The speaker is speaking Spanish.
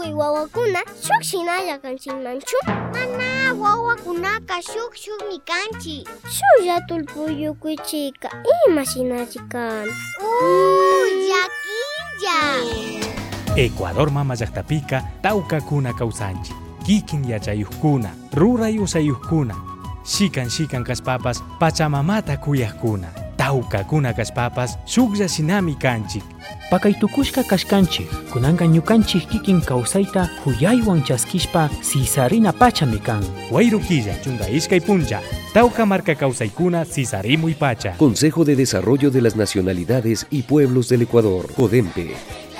tukuy wawakuna shukshinalla kanchikmanchu? Mana, wawakunaka shuk-shukmi kanchik. Shulla tullpuyukuchika imashinachi kan? Llakilla. Ecuador mama llaqtapiqa tawkakuna kawsanchik. Kikin yachayuqkuna, ruray usayuqkuna, shikan kaspapas pachamamata kuyaqkuna. Tawkakuna kaspapas shuklla shinami kanchik. Pakaytukushka kashkanchik, kunanqa ñukanchik kikin kawsayta huyaywan chaskishpa sisarina pachami kan. Wayru killa chunka iskay puncha, tawka marka kawsaykuna sisarimuy pacha. Consejo de Desarrollo de las Nacionalidades y Pueblos del Ecuador, CODEMPE.